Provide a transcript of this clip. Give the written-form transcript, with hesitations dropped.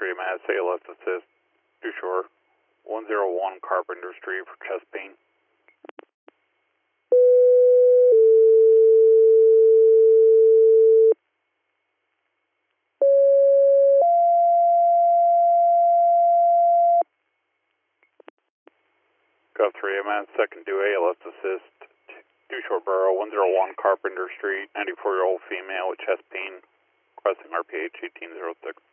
3 Mass ALS assist, due shore, 101 Carpenter Street for chest pain. Gov 3 MS, second due ALS assist, due shore borough, 101 Carpenter Street, 94-year-old female with chest pain, requesting RPH 1806.